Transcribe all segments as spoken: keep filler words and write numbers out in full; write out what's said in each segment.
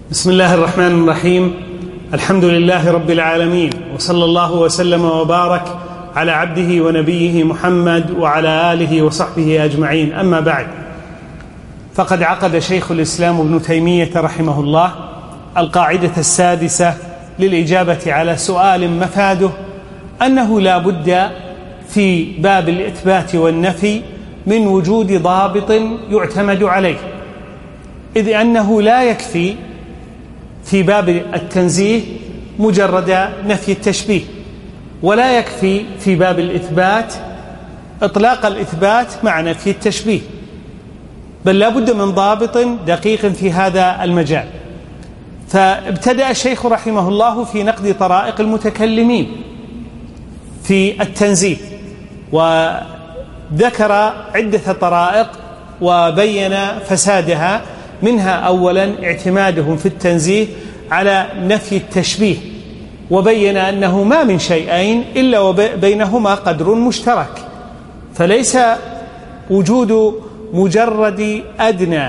بسم الله الرحمن الرحيم. الحمد لله رب العالمين، وصلى الله وسلم وبارك على عبده ونبيه محمد وعلى آله وصحبه أجمعين. أما بعد، فقد عقد شيخ الإسلام ابن تيمية رحمه الله القاعدة السادسة للإجابة على سؤال مفاده أنه لا بد في باب الإثبات والنفي من وجود ضابط يعتمد عليه، إذ أنه لا يكفي في باب التنزيه مجرد نفي التشبيه، ولا يكفي في باب الإثبات إطلاق الإثبات مع نفي التشبيه، بل لا بد من ضابط دقيق في هذا المجال. فابتدأ الشيخ رحمه الله في نقد طرائق المتكلمين في التنزيه، وذكر عدة طرائق وبين فسادها. منها أولا اعتمادهم في التنزيه على نفي التشبيه، وبين أنه ما من شيئين إلا وبينهما قدر مشترك، فليس وجود مجرد أدنى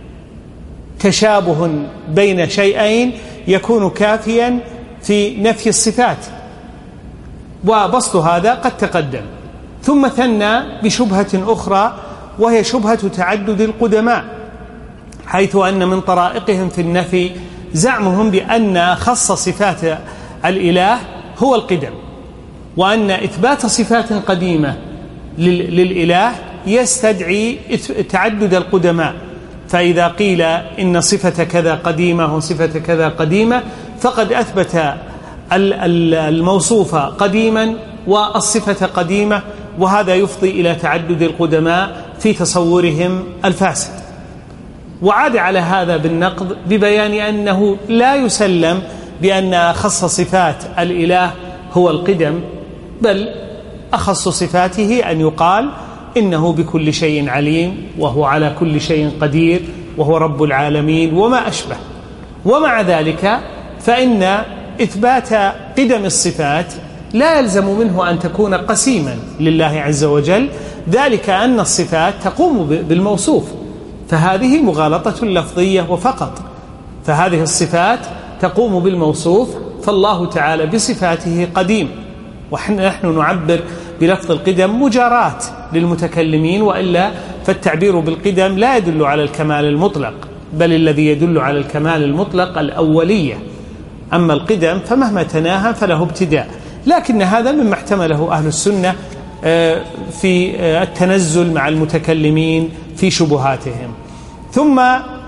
تشابه بين شيئين يكون كافيا في نفي الصفات، وبسط هذا قد تقدم. ثم ثنى بشبهة أخرى، وهي شبهة تعدد القدماء، حيث أن من طرائقهم في النفي زعمهم بأن خص صفات الإله هو القدم، وأن إثبات صفات قديمة للإله يستدعي تعدد القدماء، فإذا قيل إن صفة كذا قديمة وصفة كذا قديمة فقد أثبت الموصوف قديما والصفة قديمة، وهذا يفضي إلى تعدد القدماء في تصورهم الفاسد. وعاد على هذا بالنقد ببيان أنه لا يسلم بأن أخص صفات الإله هو القدم، بل أخص صفاته أن يقال إنه بكل شيء عليم، وهو على كل شيء قدير، وهو رب العالمين وما أشبه. ومع ذلك فإن إثبات قدم الصفات لا يلزم منه أن تكون قسيما لله عز وجل، ذلك أن الصفات تقوم بالموصوف، فهذه مغالطة لفظية وفقط. فهذه الصفات تقوم بالموصوف، فالله تعالى بصفاته قديم، ونحن نعبر بلفظ القدم مجاراة للمتكلمين، وإلا فالتعبير بالقدم لا يدل على الكمال المطلق، بل الذي يدل على الكمال المطلق الأولية، أما القدم فمهما تناهى فله ابتداء. لكن هذا مما احتمله أهل السنة في التنزل مع المتكلمين في شبهاتهم. ثم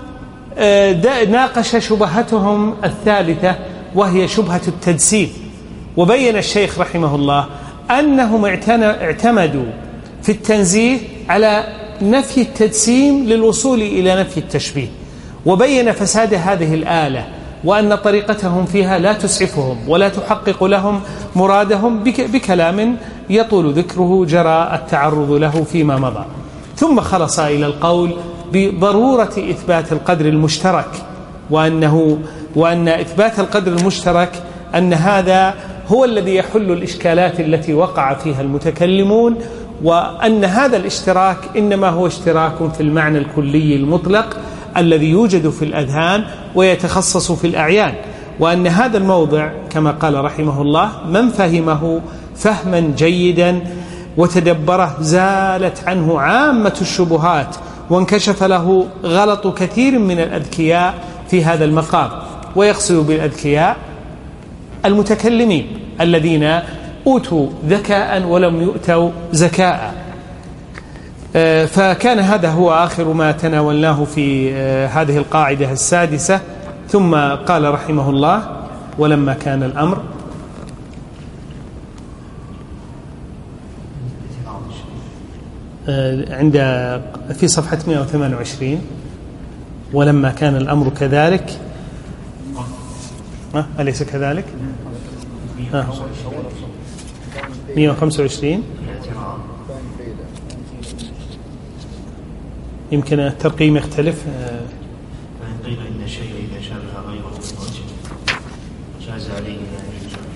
ناقش شبهتهم الثالثة، وهي شبهة التجسيم، وبين الشيخ رحمه الله أنهم اعتمدوا في التنزيه على نفي التجسيم للوصول إلى نفي التشبيه، وبين فساد هذه الآلة، وأن طريقتهم فيها لا تسعفهم ولا تحقق لهم مرادهم بكلام يطول ذكره جرى التعرض له فيما مضى. ثم خلص إلى القول بضرورة إثبات القدر المشترك، وأنه وأن إثبات القدر المشترك أن هذا هو الذي يحل الإشكالات التي وقع فيها المتكلمون، وأن هذا الاشتراك إنما هو اشتراك في المعنى الكلي المطلق الذي يوجد في الأذهان ويتخصص في الأعيان، وأن هذا الموضع كما قال رحمه الله من فهمه فهما جيدا وتدبره زالت عنه عامة الشبهات، وانكشف له غلط كثير من الأذكياء في هذا المقام. ويقصد بالأذكياء المتكلمين الذين أوتوا ذكاء ولم يؤتوا زكاء. فكان هذا هو آخر ما تناولناه في هذه القاعدة السادسة. ثم قال رحمه الله: ولما كان الأمر عند في صفحة مئة وثمانية وعشرين، ولما كان الأمر كذلك، أليس كذلك؟ مئة وخمسة وعشرين، يمكن الترقيم يختلف. فإن قيل إن الشيء إذا شابه غيره من وجه جاز عليه أن يجوز.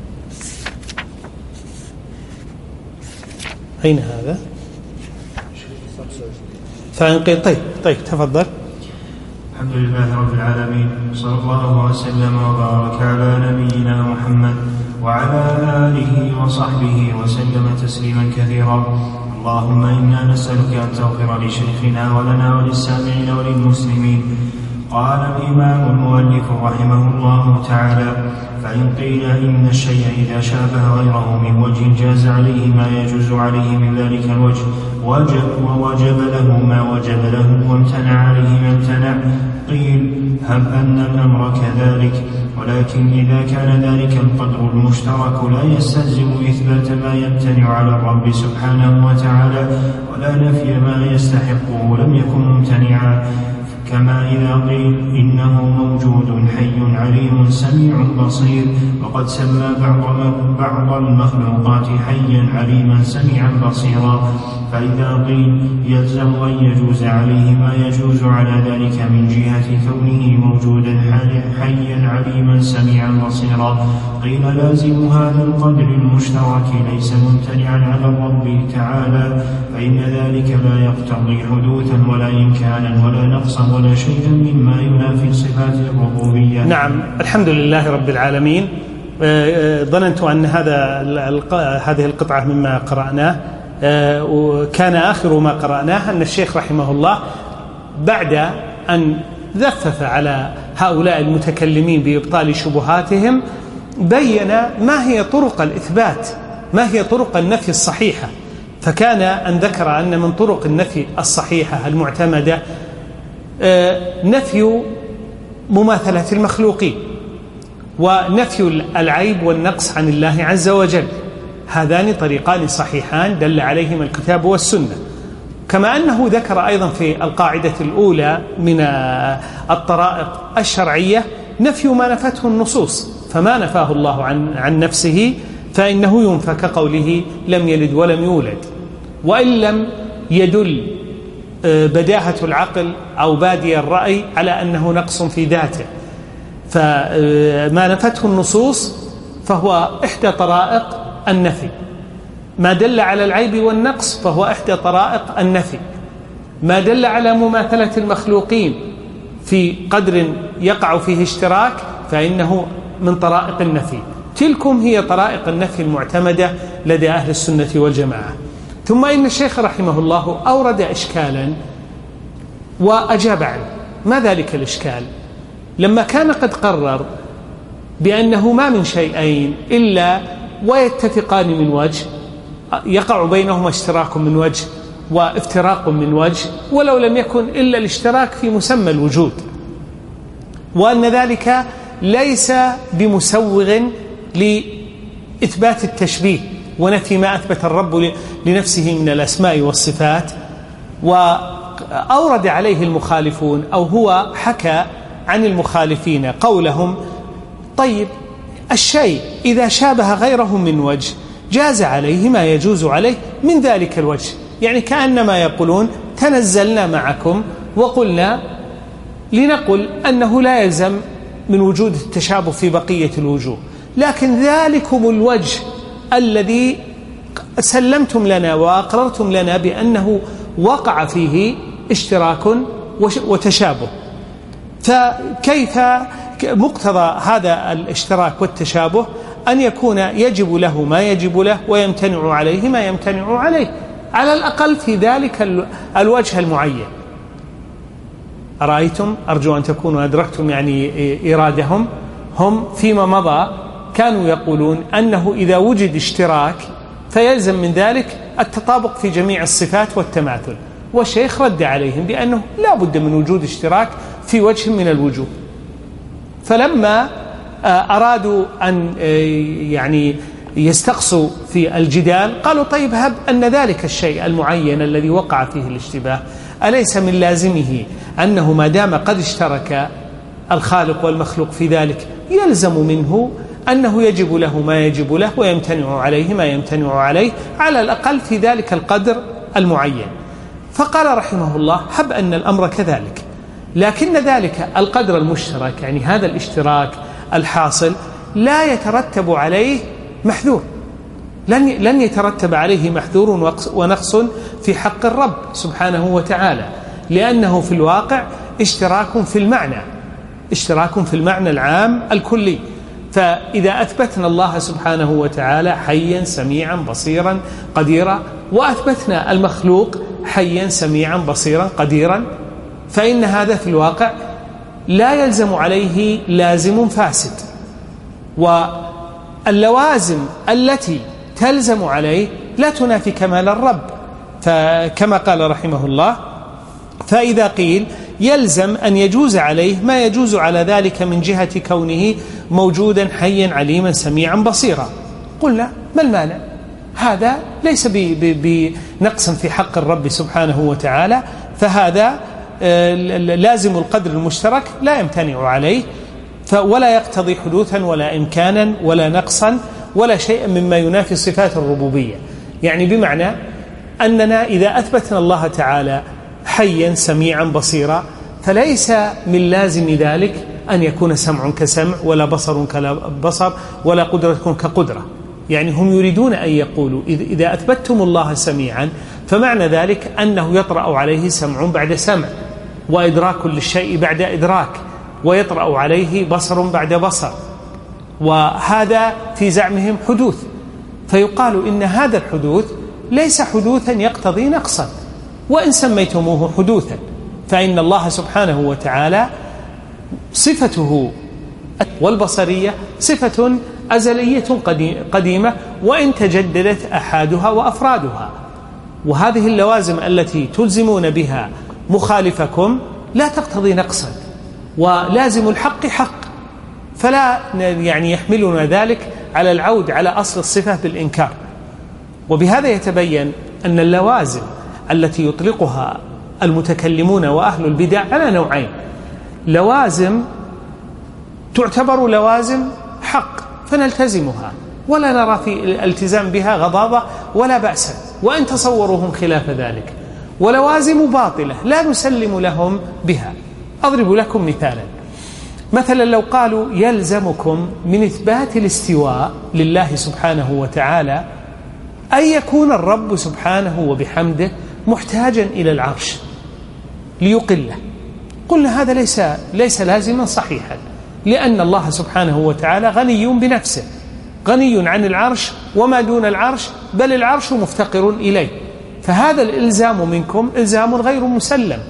أين هذا؟ فإن قيل طيب طيب تفضل. الحمد لله رب العالمين، صلى الله وسلم وبارك على نبينا محمد وعلى آله وصحبه وسلم تسليما كثيرا. اللهم إنا نسألك أن تغفر لشيخنا ولنا وللسامعين وللمسلمين. قال الإمام المؤلف رحمه الله تعالى: فإن قيل إن الشيء إذا شابه غيره من وجه جاز عليه ما يجوز عليه من ذلك الوجه وجب ووجب له ما وجب له وامتنع عليه ما امتنع، قيل: هب أن الأمر كذلك، ولكن إذا كان ذلك القدر المشترك لا يستلزم إثبات ما يمتنع على الرب سبحانه وتعالى ولا نفي ما يستحقه لم يكن ممتنعا، كما إذا قيل إنه موجود حي عليم سميع بصير، وقد سمى بعض بعض المخلوقات حيا عليما سميعا بصيرا، فإذا قيل يلزم أن يجوز عليه ما يجوز على ذلك من جهة كونه موجودا حيا عليما سميعا بصيرا، قيل لازم هذا القدر المشترك ليس ممتنعا على الرب تعالى، فإن ذلك لا يقتضي حدوثا ولا إمكانا ولا نقصا ولا شيئا مما ينافي صفات الربوبية. نعم، الحمد لله رب العالمين. ظننت أن هذا هذه القطعة مما قرأناه، وكان آخر ما قرأناه أن الشيخ رحمه الله بعد أن ذفف على هؤلاء المتكلمين بإبطال شبهاتهم بين ما هي طرق الإثبات، ما هي طرق النفي الصحيحة. فكان أن ذكر أن من طرق النفي الصحيحة المعتمدة نفي مماثلة المخلوقين ونفي العيب والنقص عن الله عز وجل، هذان طريقان صحيحان دل عليهما الكتاب والسنة. كما أنه ذكر أيضا في القاعدة الأولى من الطرائق الشرعية نفي ما نفته النصوص، فما نفاه الله عن, عن نفسه فإنه ينفى، كقوله لم يلد ولم يولد، وإن لم يدل بداهة العقل أو بادي الرأي على أنه نقص في ذاته، فما نفته النصوص فهو إحدى طرائق النفي. ما دل على العيب والنقص فهو إحدى طرائق النفي. ما دل على مماثلة المخلوقين في قدر يقع فيه اشتراك فإنه من طرائق النفي. تلكم هي طرائق النفي المعتمدة لدى أهل السنة والجماعة. ثم إن الشيخ رحمه الله أورد إشكالا وأجاب عنه. ما ذلك الإشكال؟ لما كان قد قرر بأنه ما من شيئين إلا ويتفقان من وجه، يقع بينهما اشتراك من وجه وافتراق من وجه، ولو لم يكن إلا الاشتراك في مسمى الوجود، وأن ذلك ليس بمسوغ لإثبات التشبيه ونفي ما أثبت الرب لنفسه من الأسماء والصفات. وأورد عليه المخالفون أو هو حكى عن المخالفين قولهم: طيب الشيء إذا شابه غيره من وجه جاز عليه ما يجوز عليه من ذلك الوجه، يعني كأنما يقولون تنزلنا معكم وقلنا لنقل أنه لا يلزم من وجود التشابه في بقية الوجوه، لكن ذلكم الوجه الذي سلمتم لنا وأقررتم لنا بأنه وقع فيه اشتراك وتشابه، فكيف مقتضى هذا الاشتراك والتشابه أن يكون يجب له ما يجب له ويمتنع عليه ما يمتنع عليه، على الأقل في ذلك الوجه المعين. أرأيتم؟ أرجو أن تكونوا أدركتم يعني إرادهم. هم فيما مضى كانوا يقولون أنه إذا وجد اشتراك فيلزم من ذلك التطابق في جميع الصفات والتماثل، والشيخ رد عليهم بأنه لا بد من وجود اشتراك في وجه من الوجوه. فلما أرادوا أن يعني يستقصوا في الجدال قالوا: طيب هب أن ذلك الشيء المعين الذي وقع فيه الاشتباه أليس من لازمه أنه ما دام قد اشترك الخالق والمخلوق في ذلك يلزم منه أنه يجب له ما يجب له ويمتنع عليه ما يمتنع عليه، على الأقل في ذلك القدر المعين. فقال رحمه الله: هب أن الأمر كذلك، لكن ذلك القدر المشترك يعني هذا الاشتراك الحاصل لا يترتب عليه محذور، لن لن يترتب عليه محذور ونقص في حق الرب سبحانه وتعالى، لأنه في الواقع اشتراك في المعنى، اشتراك في المعنى العام الكلي. فإذا أثبتنا الله سبحانه وتعالى حيا سميعا بصيرا قديرا، وأثبتنا المخلوق حيا سميعا بصيرا قديرا، فإن هذا في الواقع لا يلزم عليه لازم فاسد. واللوازم التي تلزم عليه لا تنافي كمال الرب، فكما قال رحمه الله: فإذا قيل يلزم أن يجوز عليه ما يجوز على ذلك من جهة كونه موجودا حيا عليما سميعا بصيرا، قلنا ما المانع؟ هذا ليس بنقص في حق الرب سبحانه وتعالى، فهذا لازم القدر المشترك لا يمتنع عليه، ولا يقتضي حدوثا ولا إمكانا ولا نقصا ولا شيء مما ينافي صفات الربوبية. يعني بمعنى أننا إذا أثبتنا الله تعالى حيا سميعا بصيرا، فليس من لازم ذلك أن يكون سمع كسمع ولا بصر كبصر ولا قدرة كقدرة. يعني هم يريدون أن يقولوا إذا أثبتتم الله سميعا فمعنى ذلك أنه يطرأ عليه سمع بعد سمع، وإدراك للشيء بعد إدراك، ويطرأ عليه بصر بعد بصر، وهذا في زعمهم حدوث. فيقال إن هذا الحدوث ليس حدوثا يقتضي نقصا، وإن سميتموه حدوثا، فإن الله سبحانه وتعالى صفته والبصرية صفة أزلية قديمة، وإن تجددت أحادها وأفرادها. وهذه اللوازم التي تلزمون بها مخالفكم لا تقتضي نقصا، ولازم الحق حق، فلا يعني يحملنا ذلك على العود على أصل الصفة بالإنكار. وبهذا يتبين أن اللوازم التي يطلقها المتكلمون وأهل البدع على نوعين: لوازم تعتبر لوازم حق فنلتزمها ولا نرى في الالتزام بها غضاضة ولا بأسا وإن تصورهم خلاف ذلك، ولوازم باطلة لا نسلم لهم بها. أضرب لكم مثالا: مثلا لو قالوا يلزمكم من إثبات الاستواء لله سبحانه وتعالى أن يكون الرب سبحانه وبحمده محتاجا إلى العرش ليقله، قلنا هذا ليس ليس لازما صحيحا، لأن الله سبحانه وتعالى غني بنفسه، غني عن العرش وما دون العرش، بل العرش مفتقر إليه، فهذا الإلزام منكم إلزام غير مسلم.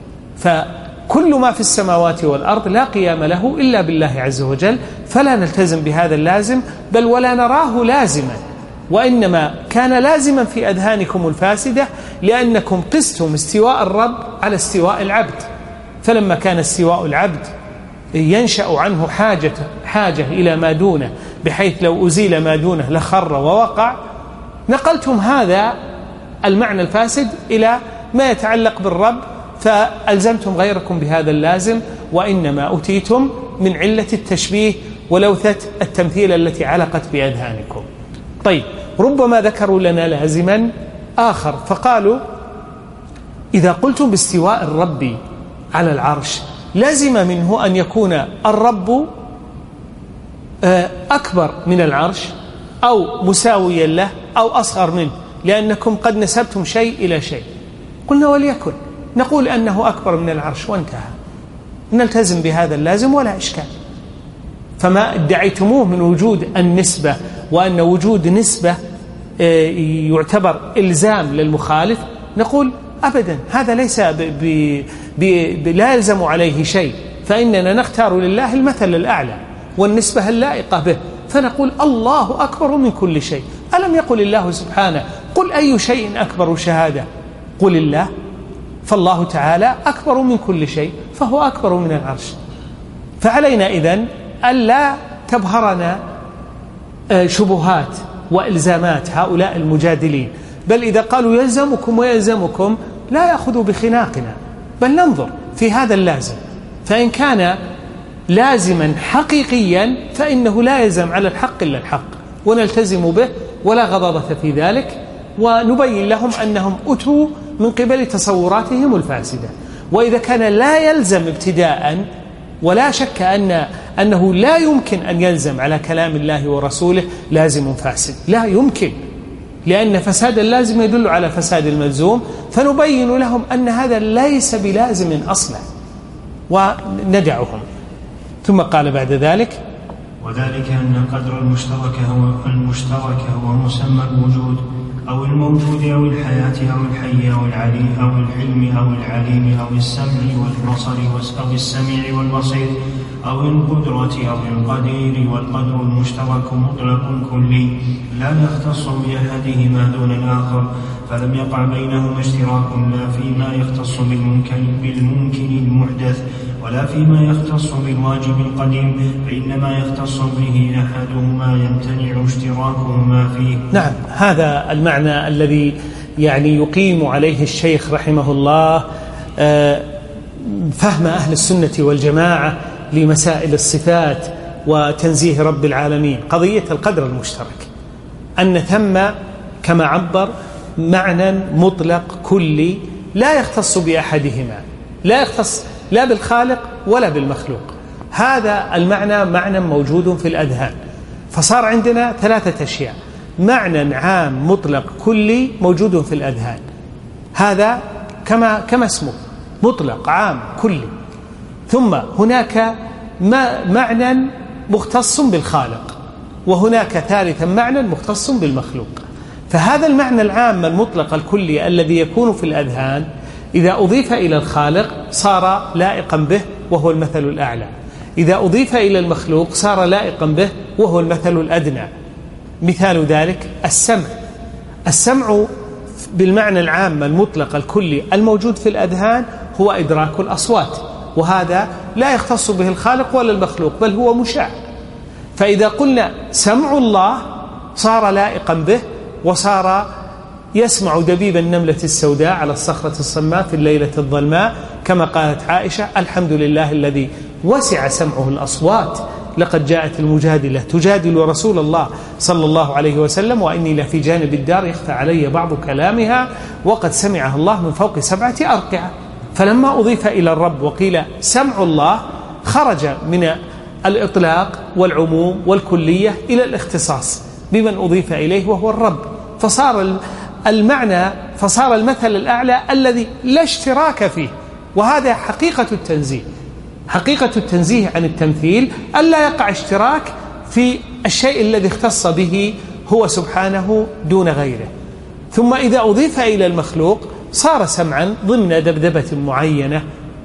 فكل ما في السماوات والأرض لا قيام له إلا بالله عز وجل، فلا نلتزم بهذا اللازم بل ولا نراه لازما، وإنما كان لازما في أذهانكم الفاسدة لأنكم قستم استواء الرب على استواء العبد. فلما كان استواء العبد ينشأ عنه حاجة, حاجة إلى ما دونه، بحيث لو أزيل ما دونه لخر ووقع، نقلتم هذا المعنى الفاسد إلى ما يتعلق بالرب، فألزمتم غيركم بهذا اللازم، وإنما أتيتم من علة التشبيه ولوثة التمثيل التي علقت بأذهانكم. طيب، ربما ذكروا لنا لازما آخر فقالوا إذا قلتم باستواء الرب على العرش لازم منه أن يكون الرب أكبر من العرش أو مساويا له أو أصغر منه، لأنكم قد نسبتم شيء إلى شيء. قلنا وليكن، نقول أنه أكبر من العرش وانتهى، نلتزم بهذا اللازم ولا إشكال. فما ادعيتموه من وجود النسبة وأن وجود نسبة يعتبر إلزام للمخالف، نقول أبدا، هذا ليس ب ب ب ب لا يلزم عليه شيء، فإننا نختار لله المثل الأعلى والنسبة اللائقة به، فنقول الله أكبر من كل شيء. ألم يقل الله سبحانه قل أي شيء أكبر شهادة؟ قل الله. فالله تعالى أكبر من كل شيء، فهو أكبر من العرش. فعلينا إذن ألا تبهرنا شبهات وإلزامات هؤلاء المجادلين، بل إذا قالوا يلزمكم ويلزمكم لا يأخذوا بخناقنا، بل ننظر في هذا اللازم، فإن كان لازما حقيقيا فإنه لا يلزم على الحق إلا الحق، ونلتزم به ولا غضاضة في ذلك، ونبين لهم أنهم أتوا من قبل تصوراتهم الفاسدة. وإذا كان لا يلزم ابتداء، ولا شك أن أنه لا يمكن أن يلزم على كلام الله ورسوله لازم فاسد، لا يمكن، لأن فساد اللازم يدل على فساد الملزوم، فنبين لهم أن هذا ليس بلازم أصلا، وندعهم. ثم قال بعد ذلك: وذلك أن القدر المشترك هو المشترك هو مسمى الوجود أو الموجود أو الحياة أو الحي أو العليم أو العلم أو العليم أو السمع والبصر أو السميع والبصير أو القدرة أو القدير. والقدر المشترك مطلق كلي لا يختص بأحدهما دون الآخر، فلم يقع بينهما اشتراك لا فيما يختص بالممكن, بالممكن المحدث ولا فيما يختص بالواجب القديم، فإنما يختص به أحدهما يمتنع اشتراكهما فيه. نعم، هذا المعنى الذي يعني يقيم عليه الشيخ رحمه الله فهم أهل السنة والجماعة لمسائل الصفات وتنزيه رب العالمين، قضية القدر المشترك، أن ثم كما عبر معنى مطلق كلي لا يختص بأحدهما، لا يختص لا بالخالق ولا بالمخلوق. هذا المعنى معنى موجود في الأذهان، فصار عندنا ثلاثة أشياء: معنى عام مطلق كلي موجود في الأذهان، هذا كما كما اسمه مطلق عام كلي. ثم هناك معنى مختص بالخالق، وهناك ثالثا معنى مختص بالمخلوق. فهذا المعنى العام المطلق الكلي الذي يكون في الأذهان إذا أضيف إلى الخالق صار لائقا به وهو المثل الأعلى، إذا أضيف إلى المخلوق صار لائقا به وهو المثل الأدنى. مثال ذلك السمع. السمع بالمعنى العام المطلق الكلي الموجود في الأذهان هو إدراك الأصوات، وهذا لا يختص به الخالق ولا المخلوق بل هو مشاع. فإذا قلنا سمع الله صار لائقا به وصار يسمع دبيب النملة السوداء على الصخرة الصماء في الليلة الظلماء، كما قالت عائشة: الحمد لله الذي وسع سمعه الأصوات، لقد جاءت المجادلة تجادل رسول الله صلى الله عليه وسلم وإني لفي جانب الدار يخفى علي بعض كلامها وقد سمعها الله من فوق سبعة أرقعة. فلما أضيف إلى الرب وقيل سمع الله خرج من الإطلاق والعموم والكلية إلى الاختصاص بمن أضيف إليه وهو الرب، فصار المعنى فصار المثل الأعلى الذي لا اشتراك فيه. وهذا حقيقة التنزيه، حقيقة التنزيه عن التمثيل ألا يقع اشتراك في الشيء الذي اختص به هو سبحانه دون غيره. ثم إذا أضيف إلى المخلوق صار سمعا ضمن دبدبة معينة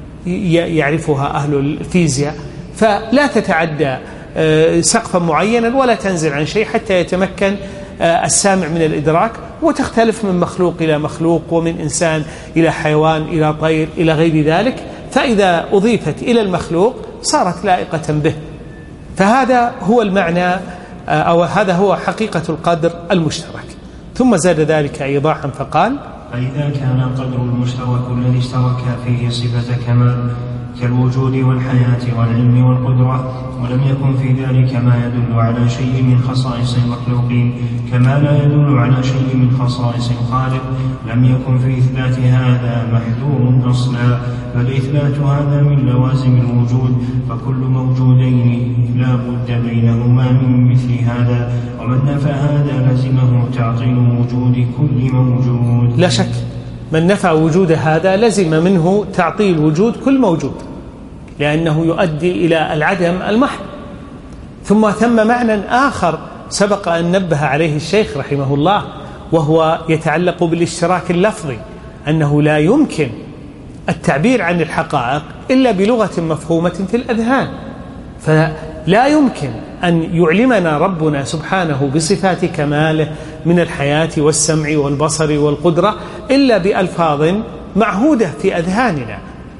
يعرفها أهل الفيزياء، فلا تتعدى سقفا معينا ولا تنزل عن شيء حتى يتمكن السامع من الإدراك، وتختلف من مخلوق إلى مخلوق ومن إنسان إلى حيوان إلى طير إلى غير ذلك. فإذا أضيفت إلى المخلوق صارت لائقة به. فهذا هو المعنى أو هذا هو حقيقة القدر المشترك. ثم زاد ذلك إيضاحا فقال: فإذا كان القدر المشترك الذي اشترك فيه صفة كمال كالوجود والحياة والعلم والقدرة، ولم يكن في ذلك ما يدل على شيء من خصائص المخلوقين كما لا يدل على شيء من خصائص الخالق، لم يكن في إثبات هذا محذور أصلا، بل إثبات هذا من لوازم الوجود، فكل موجودين لا بد بينهما من مثل هذا، ومن نفى هذا لزمه تعطيل وجود كل موجود. لا شك من نفى وجود هذا لزم منه تعطيل وجود كل موجود، لأنه يؤدي إلى العدم المحض. ثم ثم معنى آخر سبق أن نبه عليه الشيخ رحمه الله، وهو يتعلق بالاشتراك اللفظي، أنه لا يمكن التعبير عن الحقائق إلا بلغة مفهومة في الأذهان، فلا يمكن أن يعلمنا ربنا سبحانه بصفات كماله من الحياة والسمع والبصر والقدرة إلا بألفاظ معهودة في أذهاننا،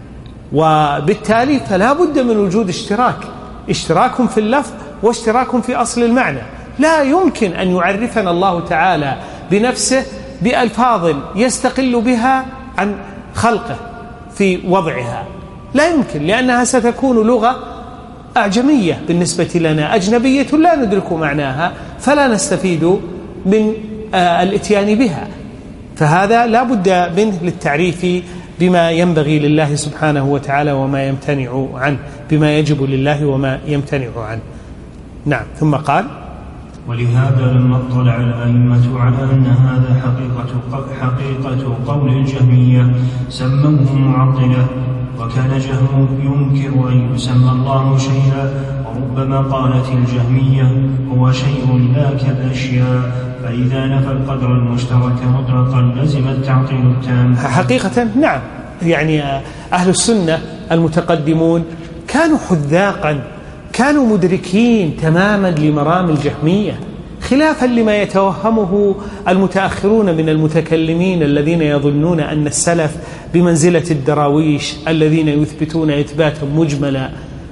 وبالتالي فلا بد من وجود اشتراك، اشتراك في اللفظ واشتراك في أصل المعنى. لا يمكن أن يعرفنا الله تعالى بنفسه بألفاظ يستقل بها عن خلقه في وضعها، لا يمكن، لأنها ستكون لغة أعجمية بالنسبة لنا، أجنبية لا ندرك معناها، فلا نستفيد من الاتيان بها. فهذا لا بد منه للتعريف بما ينبغي لله سبحانه وتعالى وما يمتنع عنه، بما يجب لله وما يمتنع عنه. نعم. ثم قال: ولهذا لما اطلع الأئمة على أن هذا حقيقة, حقيقة قول الجهمية سموه معطلة، وكان جهم ينكر أن يسمى الله شيئا، وربما قالت الجهمية هو شيء لا كالأشياء، فإذا نفى القدر المشترك مطلقا لزم التعطيل التام. حقيقة نعم، يعني أهل السنة المتقدمون كانوا حذاقا، كانوا مدركين تماما لمرام الجهمية، خلافا لما يتوهمه المتأخرون من المتكلمين الذين يظنون أن السلف بمنزلة الدراويش الذين يثبتون إثباتا مجملا،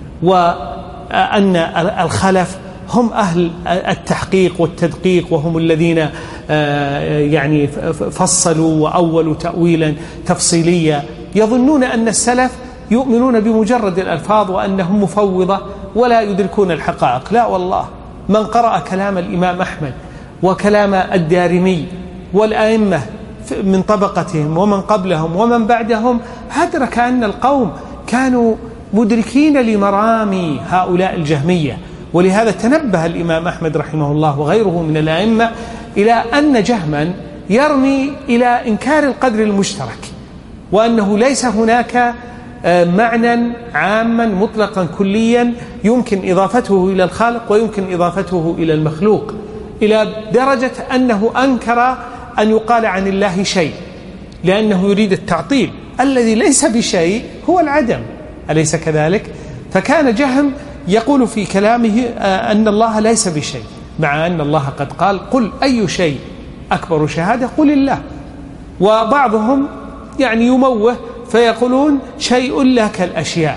وأن الخلف هم أهل التحقيق والتدقيق، وهم الذين يعني فصلوا وأولوا تأويلا تفصيليا. يظنون أن السلف يؤمنون بمجرد الألفاظ وأنهم مفوضة ولا يدركون الحقائق. لا والله، من قرأ كلام الإمام أحمد وكلام الدارمي والأئمة من طبقتهم ومن قبلهم ومن بعدهم أدرك أن القوم كانوا مدركين لمرام هؤلاء الجهمية. ولهذا تنبه الإمام أحمد رحمه الله وغيره من الأئمة إلى أن جهما يرمي إلى إنكار القدر المشترك، وأنه ليس هناك معنى عاما مطلقا كليا يمكن إضافته إلى الخالق ويمكن إضافته إلى المخلوق، إلى درجة أنه أنكر أن يقال عن الله شيء، لأنه يريد التعطيل. الذي ليس بشيء هو العدم، أليس كذلك؟ فكان جهم يقول في كلامه أن الله ليس بشيء، مع أن الله قد قال قل أي شيء أكبر شهادة قل الله. وبعضهم يعني يموه فيقولون شيء لا كالأشياء،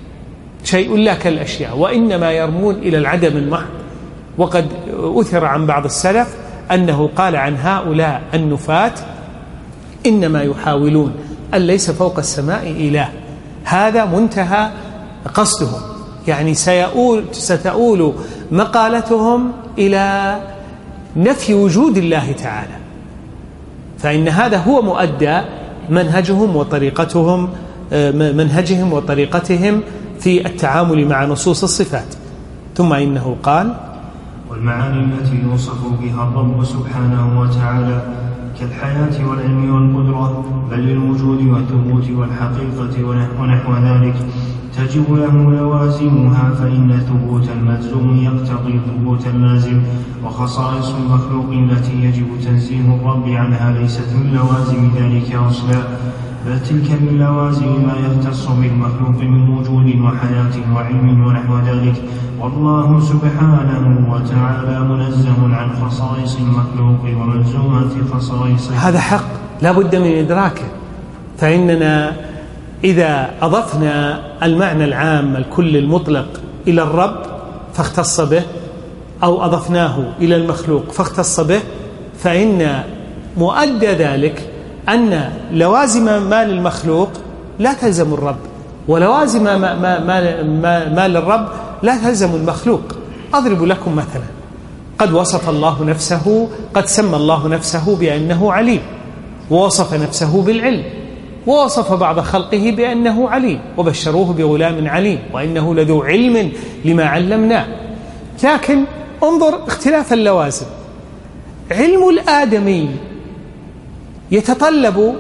شيء لا كالأشياء، وإنما يرمون إلى العدم المحض. وقد أثر عن بعض السلف أنه قال عن هؤلاء النفاة إنما يحاولون أن ليس فوق السماء إله. هذا منتهى قصدهم، يعني سيؤول ستؤول مقالتهم إلى نفي وجود الله تعالى، فإن هذا هو مؤدى منهجهم وطريقتهم منهجهم وطريقتهم في التعامل مع نصوص الصفات. ثم إنه قال: والمعاني التي يوصف بها الرب سبحانه وتعالى كالحياة والعلم والقدرة، بل للوجود والثبوت والحقيقة ونحو ذلك، تجب له لوازمها، فإن ثبوت الملزوم يقتضي ثبوت اللازم، وخصائص المخلوق التي يجب تنزيه الرب عنها ليست من لوازم ذلك أصلا، بل تلك من لوازم ما يختص بالمخلوق من وجود وحياة وعلم ونحو ذلك، والله سبحانه وتعالى منزه عن خصائص المخلوق وملزومات خصائصه. هذا حق لا بد من إدراكه. فإننا إذا أضفنا المعنى العام الكل المطلق إلى الرب فاختص به، أو أضفناه إلى المخلوق فاختص به، فإن مؤدى ذلك أن لوازم ما للمخلوق لا تلزم الرب، ولوازم ما, ما, ما, ما, ما للرب لا تلزم المخلوق. أضرب لكم مثلا، قد وصف الله نفسه، قد سمى الله نفسه بأنه عليم، ووصف نفسه بالعلم، ووصف بعض خلقه بأنه عليم، وبشروه بغلام عليم وإنه لذو علم لما علمناه. لكن انظر اختلاف اللوازم. علم الآدمي يتطلب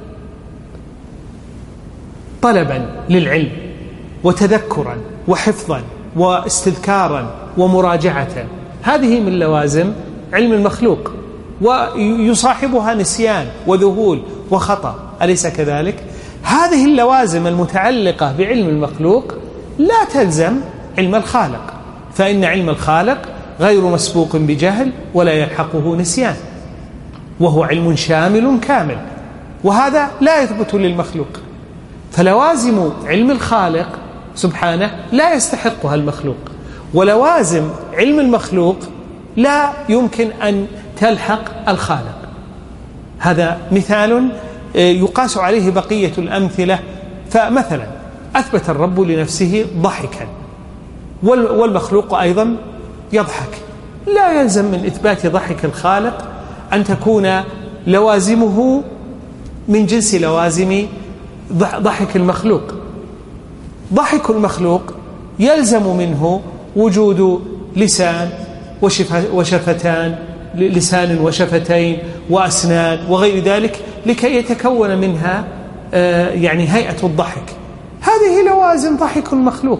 طلبا للعلم وتذكرا وحفظا واستذكارا ومراجعة، هذه من لوازم علم المخلوق، ويصاحبها نسيان وذهول وخطأ، أليس كذلك؟ هذه اللوازم المتعلقة بعلم المخلوق لا تلزم علم الخالق، فإن علم الخالق غير مسبوق بجهل ولا يلحقه نسيان، وهو علم شامل كامل، وهذا لا يثبت للمخلوق. فلوازم علم الخالق سبحانه لا يستحقها المخلوق، ولوازم علم المخلوق لا يمكن أن تلحق الخالق. هذا مثال يقاس عليه بقية الأمثلة. فمثلا أثبت الرب لنفسه ضحكا، والمخلوق أيضا يضحك، لا يلزم من إثبات ضحك الخالق أن تكون لوازمه من جنس لوازم ضحك المخلوق. ضحك المخلوق يلزم منه وجود لسان وشفتان، لسان وشفتين وأسنان وغير ذلك، لكي يتكون منها يعني هيئة الضحك. هذه لوازم ضحك مخلوق،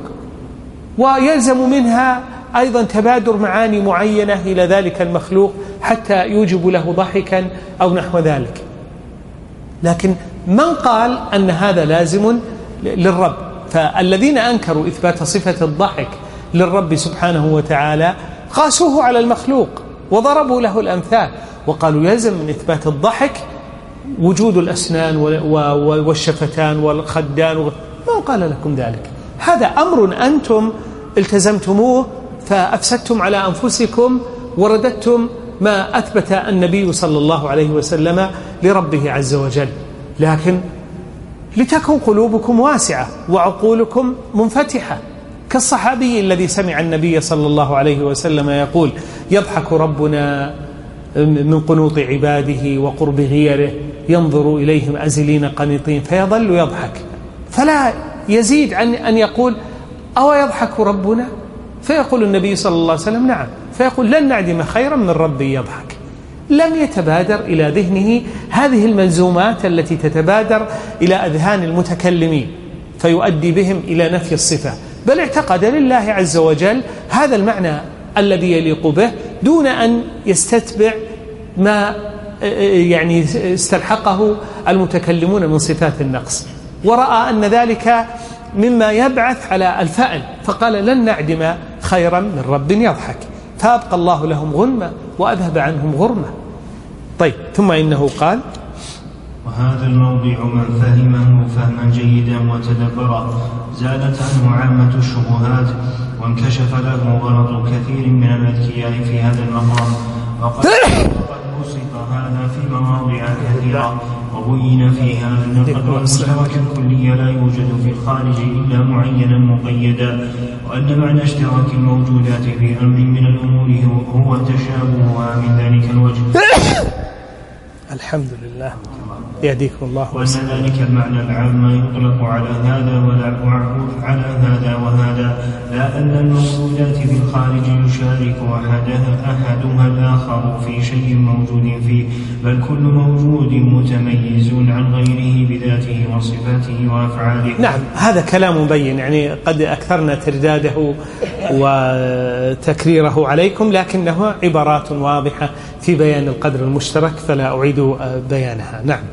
ويلزم منها أيضا تبادر معاني معينة إلى ذلك المخلوق حتى يوجب له ضحكا أو نحو ذلك. لكن من قال أن هذا لازم للرب؟ فالذين أنكروا إثبات صفة الضحك للرب سبحانه وتعالى قاسوه على المخلوق وضربوا له الأمثال، وقالوا يلزم من إثبات الضحك وجود الأسنان والشفتان والخدان. من قال لكم ذلك؟ هذا أمر أنتم التزمتموه فأفسدتم على أنفسكم ورددتم ما أثبت النبي صلى الله عليه وسلم لربه عز وجل. لكن لتكن قلوبكم واسعة وعقولكم منفتحة، كالصحابي الذي سمع النبي صلى الله عليه وسلم يقول: يضحك ربنا من قنوط عباده وقرب غيره، ينظر إليهم أزلين قنطين، فيظل يضحك فلا يزيد عن أن يقول: أو يضحك ربنا؟ فيقول النبي صلى الله عليه وسلم: نعم. فيقول: لن نعدم خيرا من ربي يضحك. لم يتبادر إلى ذهنه هذه الملزومات التي تتبادر إلى أذهان المتكلمين فيؤدي بهم إلى نفي الصفة، بل اعتقد لله عز وجل هذا المعنى الذي يليق به دون أن يستتبع ما يعني استلحقه المتكلمون من صفات النقص، ورأى أن ذلك مما يبعث على الفأل، فقال: لن نعدم خيرا من رب يضحك، فأبقى الله لهم غنمة وأذهب عنهم غرمة. طيب، ثم إنه قال: وهذا الموضع من فهمه فهما جيدا وتدبره زالت عنه عامة الشبهات، وانكشف له غلط كثير من الأذكياء في هذا المقام، وقد بسط هذا في مواضع كثيرة، وبين فيها أن القدر المشترك الكلي لا يوجد في الخارج إلا معينا مقيدا، وأن معنى اشتراك الموجودات في أمر من الأمور هو تشابهها من ذلك الوجه. الحمد لله، يهديكم الله. وأن ذلك المعنى العام يطلق على هذا ولا على هذا وهذا، لا أن الموجودات في الخارج يشارك أحدها أحدها الآخر في شيء موجود فيه، بل كل موجود متميز عن غيره بذاته وصفاته وأفعاله. نعم، هذا كلام مبين، يعني قد أكثرنا ترداده وتكريره عليكم، لكنه عبارات واضحة في بيان القدر المشترك فلا أعيد بيانها. نعم.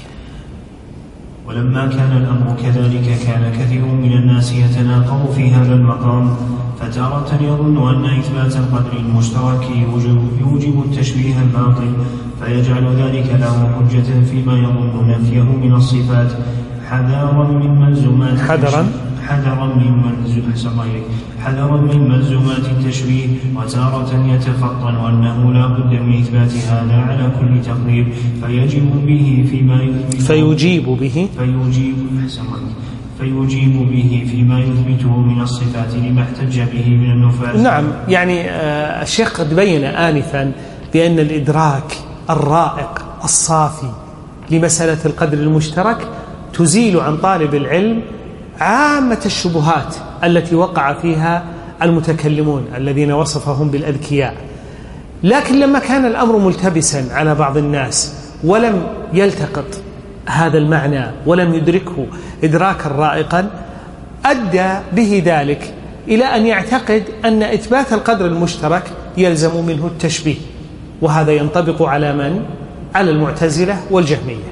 ولما كان الأمر كذلك كان كثير من الناس يتناقض في هذا المقام، فتارة يظن أن إثبات القدر المشترك يوجب, يوجب التشبيه الباطل، فيجعل ذلك له حجة فيما يظن نفيه من الصفات، حذرا من ملزومات حذرا حذرا من ملزومات حذرا من ملزومات التشبيه، وتارة يتفطن أنه لا بد من إثبات هذا على كل تقدير، فيجب به فيما يثبته فيجيب به فيجيب فيجيب به فيما يثبته من الصفات لما احتج به من النفاة. نعم، يعني الشيخ قد بين آنفا بأن الإدراك الرائق الصافي لمسألة القدر المشترك تزيل عن طالب العلم عامة الشبهات التي وقع فيها المتكلمون الذين وصفهم بالأذكياء. لكن لما كان الأمر ملتبسا على بعض الناس ولم يلتقط هذا المعنى ولم يدركه إدراكا رائقا، أدى به ذلك إلى أن يعتقد أن إثبات القدر المشترك يلزم منه التشبيه، وهذا ينطبق على من؟ على المعتزلة والجهمية.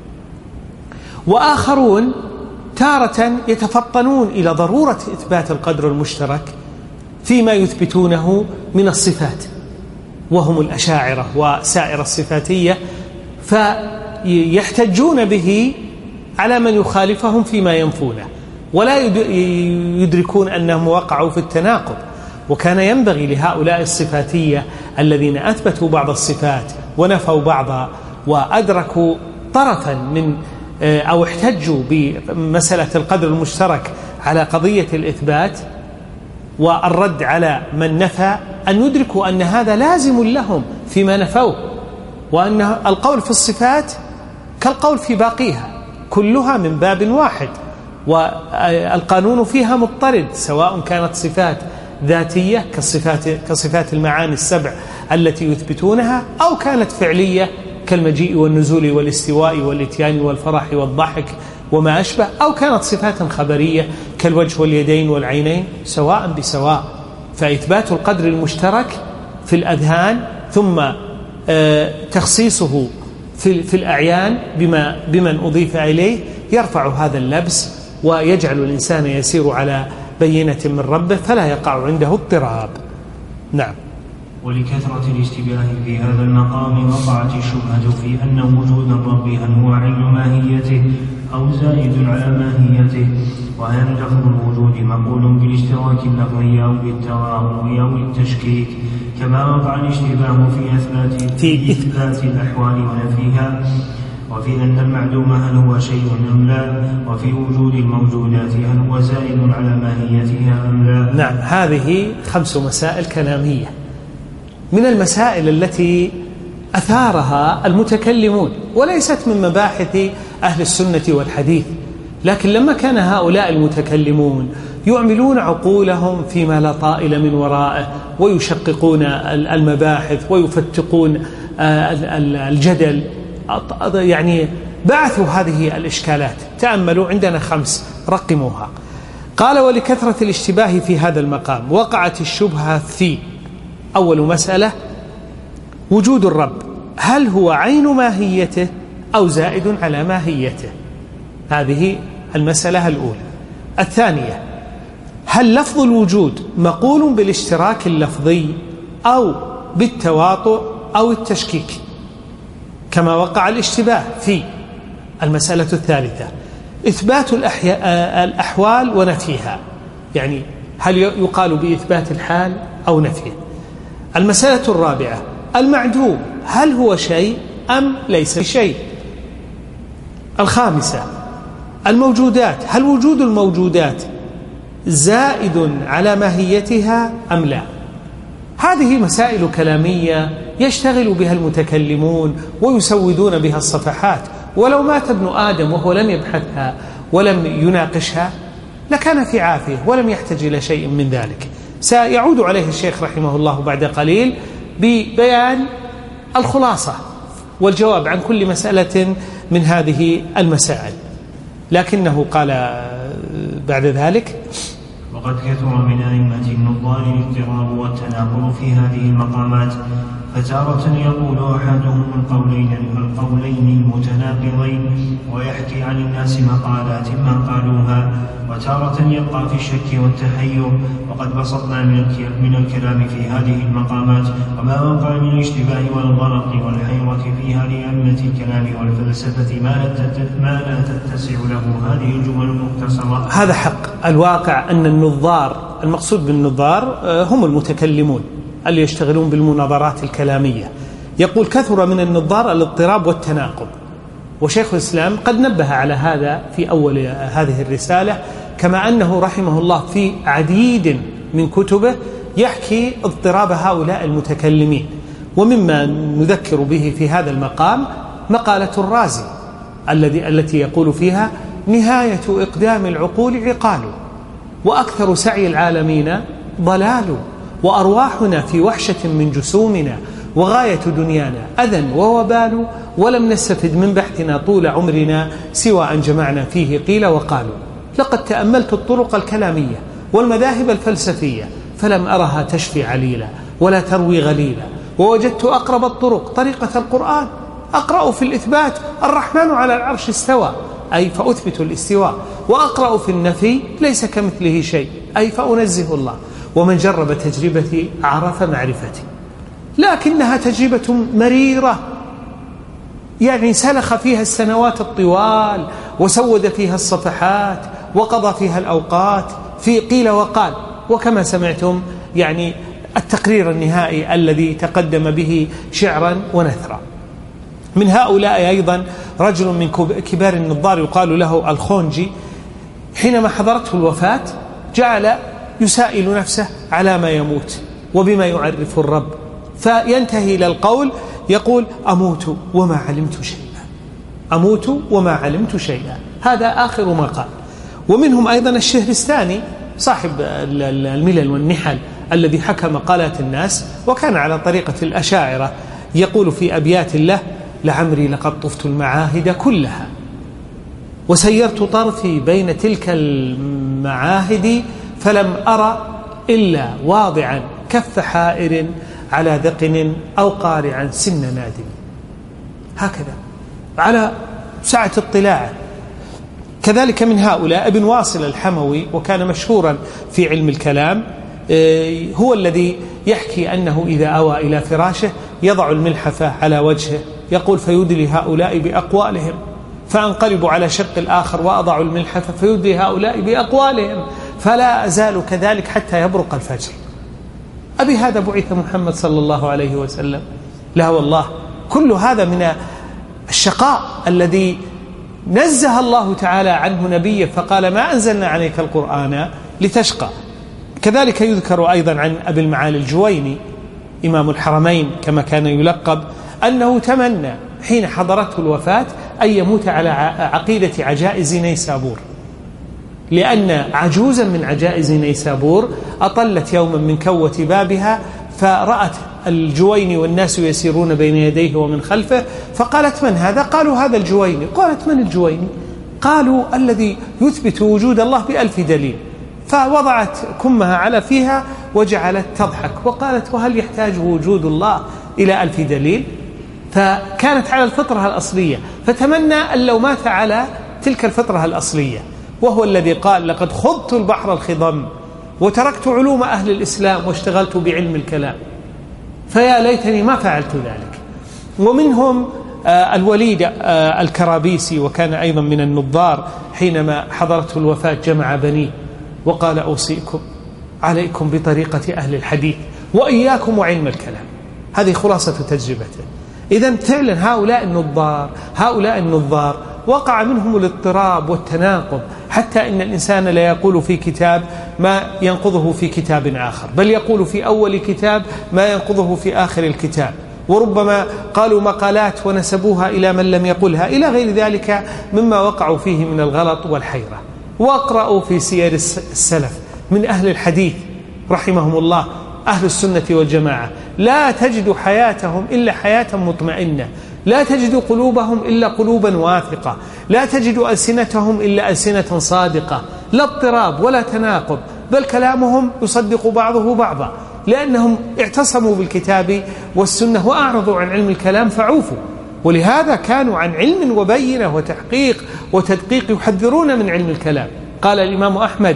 وآخرون تارة يتفطنون إلى ضرورة إثبات القدر المشترك فيما يثبتونه من الصفات، وهم الأشاعرة وسائر الصفاتية، فيحتجون به على من يخالفهم فيما ينفونه، ولا يدركون أنهم وقعوا في التناقض. وكان ينبغي لهؤلاء الصفاتية الذين أثبتوا بعض الصفات ونفوا بعضا وأدركوا طرفا من أو احتجوا بمسألة القدر المشترك على قضية الإثبات والرد على من نفى، أن يدركوا أن هذا لازم لهم فيما نفوه، وأن القول في الصفات كالقول في باقيها كلها من باب واحد، والقانون فيها مضطرد، سواء كانت صفات ذاتية كالصفات كصفات المعاني السبع التي يثبتونها، أو كانت فعلية كالمجيء والنزول والاستواء والإتيان والفرح والضحك وما أشبه، أو كانت صفات خبرية كالوجه واليدين والعينين، سواء بسواء. فإثبات القدر المشترك في الأذهان ثم تخصيصه في, في الأعيان بما بمن أضيف إليه يرفع هذا اللبس ويجعل الإنسان يسير على بينة من ربه فلا يقع عنده اضطراب. نعم. ولكثرة الاشتباه في هذا المقام وقعت الشبهة في أن وجود الرب هل هو عين ماهيته أو زائد على ماهيته، وهل لفظ الوجود مقول بالاشتراك اللفظي أو بالتواضع أو التشكيك، كما وقع الاشتباه في إثبات في إثبات الأحوال ونفيها، وفي أن المعدوم هل هو شيء أم لا، وفي وجود الموجودات هل هو زائد على ماهيتها أم لا. نعم، هذه خمس مسائل كلامية من المسائل التي أثارها المتكلمون، وليست من مباحث أهل السنة والحديث، لكن لما كان هؤلاء المتكلمون يعملون عقولهم فيما لا طائل من ورائه ويشققون المباحث ويفتقون الجدل، يعني بعثوا هذه الإشكالات. تأملوا، عندنا خمس رقموها. قال: ولكثرة الاشتباه في هذا المقام وقعت الشبهة في: أول مسألة وجود الرب هل هو عين ماهيته أو زائد على ماهيته، هذه المسألة الأولى. الثانية: هل لفظ الوجود مقول بالاشتراك اللفظي أو بالتواطؤ أو التشكيك، كما وقع الاشتباه في المسألة الثالثة: إثبات الأحوال ونفيها، يعني هل يقال بإثبات الحال أو نفيه. المسألة الرابعة: المعدوم هل هو شيء أم ليس بشيء. الخامسة: الموجودات هل وجود الموجودات زائد على ماهيتها أم لا. هذه مسائل كلامية يشتغل بها المتكلمون ويسودون بها الصفحات، ولو مات ابن آدم وهو لم يبحثها ولم يناقشها لكان في عافية ولم يحتاج إلى شيء من ذلك. سيعود عليه الشيخ رحمه الله بعد قليل ببيان الخلاصة والجواب عن كل مسألة من هذه المسائل، لكنه قال بعد ذلك: وقد كثر من أئمة النظار الاضطراب والتناقض في هذه المقامات، فتارة يقول أحدهم القولين القولين المتناقضين ويحكي عن الناس مقالات ما قالوها، وتارة يبقى في الشك والتحير. وقد بسطنا من الكلام في هذه المقامات وما وقع من الاشتباه والغلط والحيرة فيها لأئمة الكلام والفلسفة ما لا تتسع له هذه الجمل المختصرة. هذا حق. الواقع أن النظار، المقصود بالنظار هم المتكلمون اللي يشتغلون بالمناظرات الكلامية، يقول: كثر من النظار الاضطراب والتناقض. وشيخ الإسلام قد نبه على هذا في أول هذه الرسالة، كما أنه رحمه الله في عديد من كتبه يحكي اضطراب هؤلاء المتكلمين. ومما نذكر به في هذا المقام مقالة الرازي الذي التي يقول فيها: نهاية إقدام العقول عقال، وأكثر سعي العالمين ضلال، وأرواحنا في وحشة من جسومنا، وغاية دنيانا أذى ووبال، ولم نستفد من بحثنا طول عمرنا سوى أن جمعنا فيه قيل وقالوا. لقد تأملت الطرق الكلامية والمذاهب الفلسفية فلم أرها تشفي عليلا ولا تروي غليلا، ووجدت أقرب الطرق طريقة القرآن. أقرأ في الإثبات: الرحمن على العرش استوى، أي فأثبت الاستواء، وأقرأ في النفي: ليس كمثله شيء، أي فأنزه الله. ومن جرب تجربتي عرف معرفتي. لكنها تجربة مريرة، يعني سلخ فيها السنوات الطوال وسود فيها الصفحات وقضى فيها الأوقات في قيل وقال. وكما سمعتم يعني التقرير النهائي الذي تقدم به شعرا ونثرا. من هؤلاء أيضا رجل من كبار النظار يقال له الخونجي، حينما حضرته الوفاة جعل يسائل نفسه على ما يموت وبما يعرف الرب، فينتهي إلى القول يقول: أموت وما علمت شيئا، أموت وما علمت شيئا. هذا آخر ما قال. ومنهم أيضا الشهرستاني صاحب الملل والنحل الذي حكى مقالات الناس، وكان على طريقة الأشاعرة، يقول في أبيات له: لعمري لقد طفت المعاهد كلها وسيرت طرفي بين تلك المعاهد فلم أرى إلا واضعا كف حائر على ذقن أو قارعا سن نادم. هكذا على سعة اطلاعه. كذلك من هؤلاء ابن واصل الحموي، وكان مشهورا في علم الكلام، هو الذي يحكي أنه إذا أوى إلى فراشه يضع الملحفة على وجهه، يقول: فيدلي هؤلاء بأقوالهم، فأنقلب على شق الآخر وأضع الملحفة فيدلي هؤلاء بأقوالهم، فلا أزال كذلك حتى يبرق الفجر. أبي هذا بعث محمد صلى الله عليه وسلم؟ لا والله، كل هذا من الشقاء الذي نزه الله تعالى عنه نبيه، فقال: ما أنزلنا عليك القرآن لتشقى. كذلك يذكر أيضا عن أبي المعالي الجويني إمام الحرمين كما كان يلقب، أنه تمنى حين حضرته الوفاة أن يموت على عقيدة عجائز نيسابور، لأن عجوزا من عجائز نيسابور أطلت يوما من كوة بابها فرأت الجويني والناس يسيرون بين يديه ومن خلفه، فقالت: من هذا؟ قالوا: هذا الجويني. قالت: من الجويني؟ قالوا: الذي يثبت وجود الله بألف دليل. فوضعت كمها على فيها وجعلت تضحك وقالت: وهل يحتاج وجود الله إلى ألف دليل؟ فكانت على الفطرة الأصلية، فتمنى أن لو مات على تلك الفطرة الأصلية، وهو الذي قال: لقد خضت البحر الخضم وتركت علوم أهل الإسلام واشتغلت بعلم الكلام، فيا ليتني ما فعلت ذلك. ومنهم الوليد الكرابيسي، وكان أيضا من النظار، حينما حضرته الوفاة جمع بنيه وقال: أوصيكم عليكم بطريقة أهل الحديث وإياكم وعلم الكلام. هذه خلاصة تجربته. إذن فعلا هؤلاء النظار هؤلاء النظار وقع منهم الاضطراب والتناقض، حتى إن الإنسان لا يقول في كتاب ما ينقضه في كتاب آخر، بل يقول في أول كتاب ما ينقضه في آخر الكتاب، وربما قالوا مقالات ونسبوها إلى من لم يقلها، إلى غير ذلك مما وقعوا فيه من الغلط والحيرة. واقرأوا في سير السلف من أهل الحديث رحمهم الله، أهل السنة والجماعة، لا تجد حياتهم إلا حياة مطمئنة، لا تجد قلوبهم إلا قلوبا واثقة، لا تجد ألسنتهم إلا ألسنة صادقة، لا اضطراب ولا تناقض، بل كلامهم يصدق بعضه بعضا، لأنهم اعتصموا بالكتاب والسنة وأعرضوا عن علم الكلام فعوفوا. ولهذا كانوا عن علم وبينة وتحقيق وتدقيق يحذرون من علم الكلام. قال الإمام أحمد: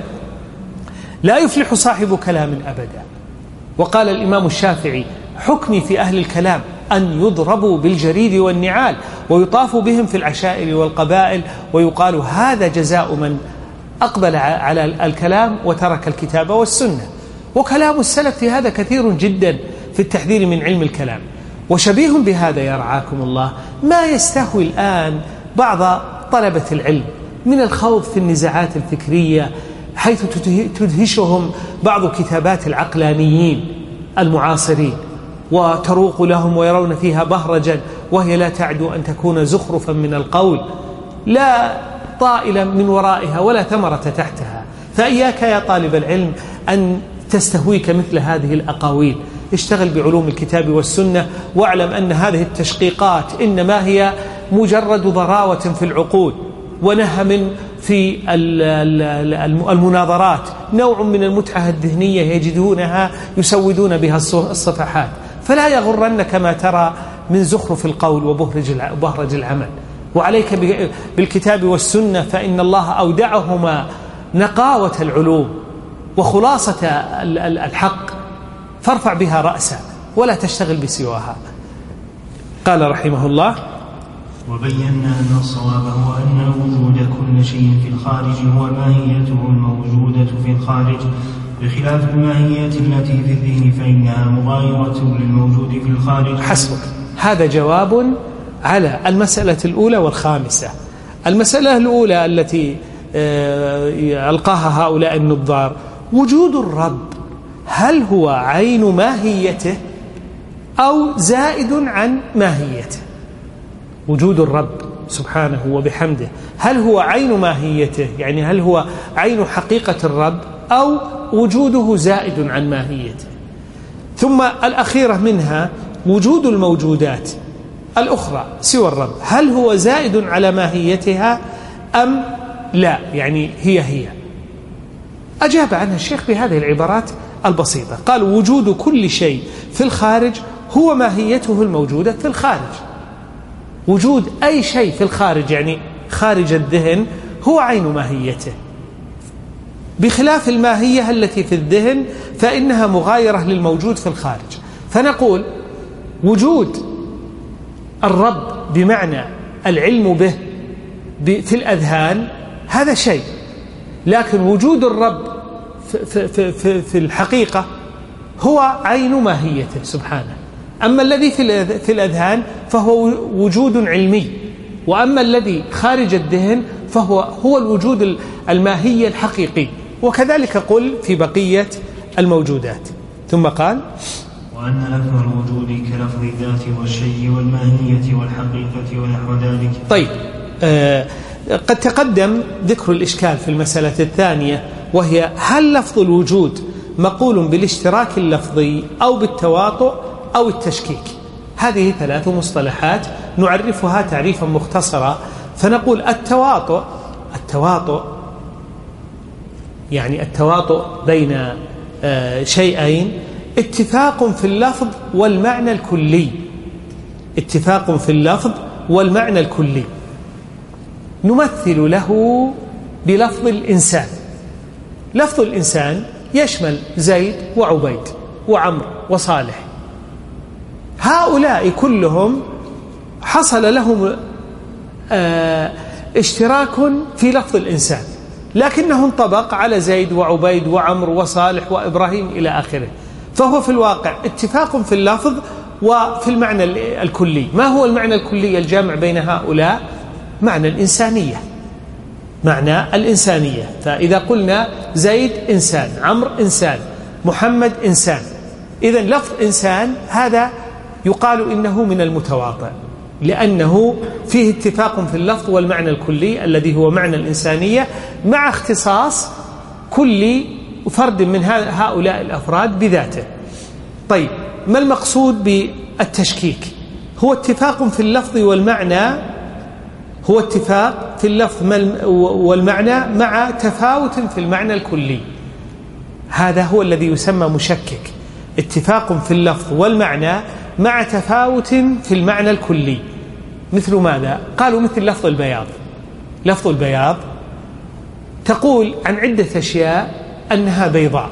لا يفلح صاحب كلام أبدا. وقال الإمام الشافعي: حكمي في أهل الكلام أن يضربوا بالجريد والنعال ويطاف بهم في العشائر والقبائل، ويقال: هذا جزاء من أقبل على الكلام وترك الكتاب والسنة. وكلام السلف في هذا كثير جدا في التحذير من علم الكلام. وشبيه بهذا يرعاكم الله ما يستهوي الآن بعض طلبة العلم من الخوض في النزاعات الفكرية، حيث تدهشهم بعض كتابات العقلانيين المعاصرين وتروق لهم ويرون فيها بهرجا، وهي لا تعدو أن تكون زخرفا من القول، لا طائلا من ورائها ولا ثمرة تحتها. فإياك يا طالب العلم أن تستهويك مثل هذه الأقاويل، اشتغل بعلوم الكتاب والسنة، واعلم أن هذه التشقيقات إنما هي مجرد ضراوة في العقول ونهم في المناظرات، نوع من المتعة الذهنية يجدونها يسودون بها الصفحات. فلا يغرنك ما ترى من زخرف القول وبهرج العمل، وعليك بالكتاب والسنة، فإن الله أودعهما نقاوة العلوم وخلاصة الحق، فارفع بها رأسا ولا تشتغل بسواها. قال رحمه الله: وبينا أن الصواب هو أن وجود كل شيء في الخارج هو ماهيته الموجودة في الخارج، بخلاف الماهية التي في الذهن فإنها مغايرة للموجود في الخارج. حسبك. هذا جواب على المسألة الأولى والخامسة. المسألة الأولى التي ألقاها هؤلاء النظار: وجود الرب هل هو عين ماهيته أو زائد عن ماهيته؟ وجود الرب سبحانه وبحمده هل هو عين ماهيته، يعني هل هو عين حقيقة الرب، أو وجوده زائد عن ماهيته. ثم الأخيرة منها وجود الموجودات الأخرى سوى الرب، هل هو زائد على ماهيتها أم لا؟ يعني هي هي. أجاب عنها الشيخ بهذه العبارات البسيطة، قال: وجود كل شيء في الخارج هو ماهيته الموجودة في الخارج. وجود أي شيء في الخارج يعني خارج الذهن هو عين ماهيته، بخلاف الماهية التي في الذهن فإنها مغايرة للموجود في الخارج. فنقول وجود الرب بمعنى العلم به في الأذهان هذا شيء، لكن وجود الرب في, في, في, في الحقيقة هو عين ماهيته سبحانه. أما الذي في الأذهان فهو وجود علمي، وأما الذي خارج الذهن فهو هو الوجود الماهي الحقيقي. وكذلك قل في بقية الموجودات. ثم قال: وأن لفظ الوجود كلفظ الذات والشيء والماهية والحقيقة ونحو ذلك. طيب، آه قد تقدم ذكر الإشكال في المسألة الثانية، وهي هل لفظ الوجود مقول بالاشتراك اللفظي أو بالتواطؤ أو التشكيك؟ هذه ثلاث مصطلحات نعرفها تعريفا مختصرا. فنقول التواطؤ التواطؤ يعني التواطؤ بين آه شيئين اتفاق في اللفظ والمعنى الكلي. اتفاق في اللفظ والمعنى الكلي نمثل له بلفظ الإنسان. لفظ الإنسان يشمل زيد وعبيد وعمر وصالح، هؤلاء كلهم حصل لهم آه اشتراك في لفظ الإنسان، لكنه انطبق على زيد وعبيد وعمر وصالح وإبراهيم إلى آخره. فهو في الواقع اتفاق في اللفظ وفي المعنى الكلي. ما هو المعنى الكلي الجامع بين هؤلاء؟ معنى الإنسانية، معنى الإنسانية. فإذا قلنا زيد إنسان، عمرو إنسان، محمد إنسان، إذن لفظ إنسان هذا يقال إنه من المتواطئ، لأنه فيه اتفاق في اللفظ والمعنى الكلي الذي هو معنى الإنسانية، مع اختصاص كل فرد من هؤلاء الأفراد بذاته. طيب، ما المقصود بالتشكيك؟ هو اتفاق في اللفظ والمعنى هو اتفاق في اللفظ والمعنى مع تفاوت في المعنى الكلي. هذا هو الذي يسمى مشكك، اتفاق في اللفظ والمعنى مع تفاوت في المعنى الكلي. مثل ماذا؟ قالوا مثل لفظ البياض. لفظ البياض تقول عن عدة أشياء أنها بيضاء،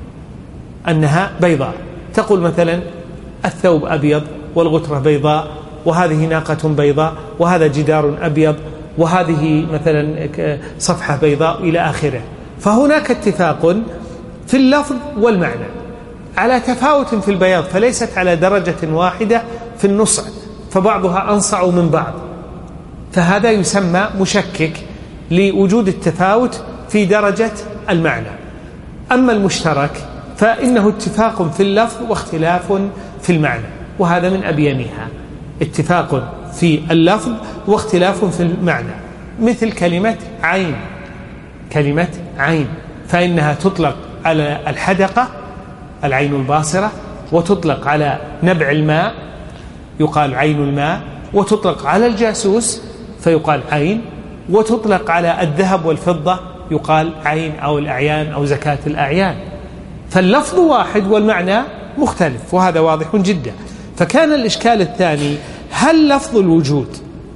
أنها بيضاء. تقول مثلا الثوب أبيض والغترة بيضاء، وهذه ناقة بيضاء، وهذا جدار أبيض، وهذه مثلا صفحة بيضاء إلى آخره. فهناك اتفاق في اللفظ والمعنى على تفاوت في البياض، فليست على درجة واحدة في النصع، فبعضها أنصع من بعض، فهذا يسمى مشكك لوجود التفاوت في درجة المعنى. أما المشترك فإنه اتفاق في اللفظ واختلاف في المعنى، وهذا من أبينها، اتفاق في اللفظ واختلاف في المعنى. مثل كلمة عين، كلمة عين فإنها تطلق على الحدقة العين الباصرة، وتطلق على نبع الماء يقال عين الماء، وتطلق على الجاسوس فيقال عين، وتطلق على الذهب والفضة يقال عين أو الأعيان أو زكاة الأعيان. فاللفظ واحد والمعنى مختلف، وهذا واضح جدا. فكان الإشكال الثاني هل لفظ الوجود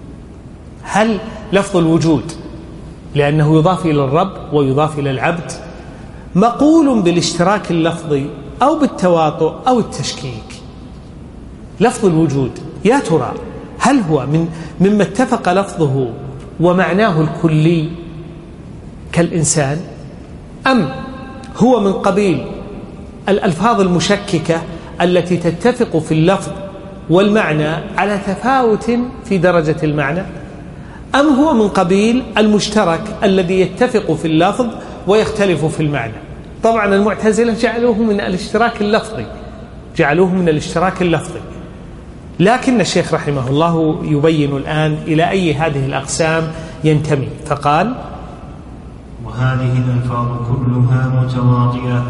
هل لفظ الوجود لأنه يضاف إلى الرب ويضاف إلى العبد مقول بالاشتراك اللفظي أو بالتواطؤ أو التشكيك؟ لفظ الوجود يا ترى هل هو من مما اتفق لفظه ومعناه الكلي كالإنسان، أم هو من قبيل الألفاظ المشككة التي تتفق في اللفظ والمعنى على تفاوت في درجة المعنى، أم هو من قبيل المشترك الذي يتفق في اللفظ ويختلف في المعنى؟ طبعا المعتزلة جعلوه من الاشتراك اللفظي جعلوه من الاشتراك اللفظي لكن الشيخ رحمه الله يبين الآن إلى أي هذه الأقسام ينتمي، فقال: وهذه الألفاظ كلها متواطئة.